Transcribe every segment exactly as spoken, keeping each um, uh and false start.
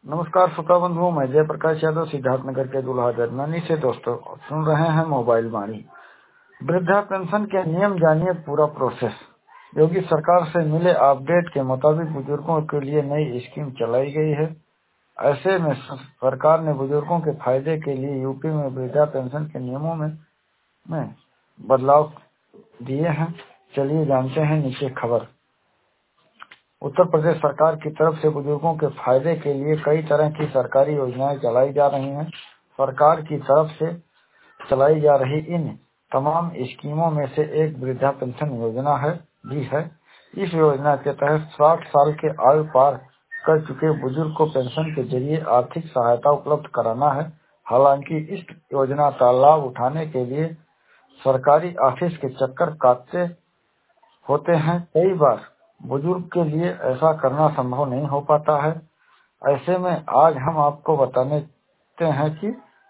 नमस्कार श्रोता बंधुओं, मैं जयप्रकाश यादव सिद्धार्थनगर के दूल्हा जर्मनी से। दोस्तों, सुन रहे हैं मोबाइल वाणी। वृद्धा पेंशन के नियम जानिए पूरा प्रोसेस। योगी सरकार से मिले अपडेट के मुताबिक बुजुर्गों के लिए नई स्कीम चलाई गई है। ऐसे में सरकार ने बुजुर्गों के फायदे के लिए यूपी में वृद्धा पेंशन के नियमों में, में बदलाव दिए हैं। चलिए जानते हैं नीचे खबर। उत्तर प्रदेश सरकार की तरफ से बुजुर्गों के फायदे के लिए कई तरह की सरकारी योजनाएं चलाई जा रही हैं। सरकार की तरफ से चलाई जा रही इन तमाम स्कीमों में से एक वृद्धा पेंशन योजना है भी है। इस योजना के तहत साठ साल के आयु पार कर चुके बुजुर्ग को पेंशन के जरिए आर्थिक सहायता उपलब्ध कराना है। हालांकि इस योजना का लाभ उठाने के लिए सरकारी ऑफिस के चक्कर काटते होते हैं। कई बार बुजुर्ग के लिए ऐसा करना संभव नहीं हो पाता है। ऐसे में आज हम आपको बताने हैं कि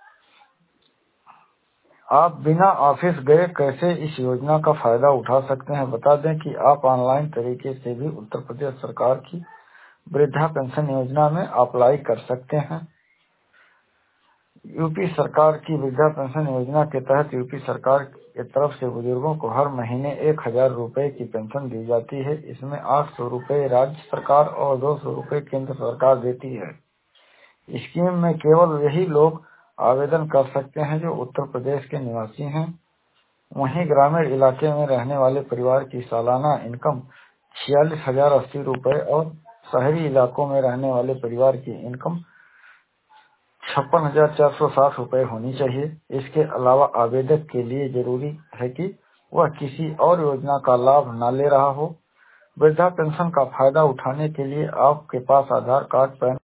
आप बिना ऑफिस गए कैसे इस योजना का फायदा उठा सकते हैं। बता दें कि आप ऑनलाइन तरीके से भी उत्तर प्रदेश सरकार की वृद्धा पेंशन योजना में अप्लाई कर सकते हैं। यूपी सरकार की वृद्धा पेंशन योजना के तहत यूपी सरकार की तरफ से बुजुर्गों को हर महीने एक हजार रूपए की पेंशन दी जाती है। इसमें आठ सौ रूपए राज्य सरकार और दो सौ रूपए केंद्र सरकार देती है। स्कीम में केवल वही लोग आवेदन कर सकते हैं जो उत्तर प्रदेश के निवासी हैं। वहीं ग्रामीण इलाके में रहने वाले परिवार की सालाना इनकम छियालीस हजार अस्सी रूपए और शहरी इलाकों में रहने वाले परिवार की इनकम छप्पन हजार चार सौ साठ रूपए होनी चाहिए। इसके अलावा आवेदक के लिए जरूरी है कि वह किसी और योजना का लाभ न ले रहा हो। वृद्धा पेंशन का फायदा उठाने के लिए आपके पास आधार कार्ड, पैन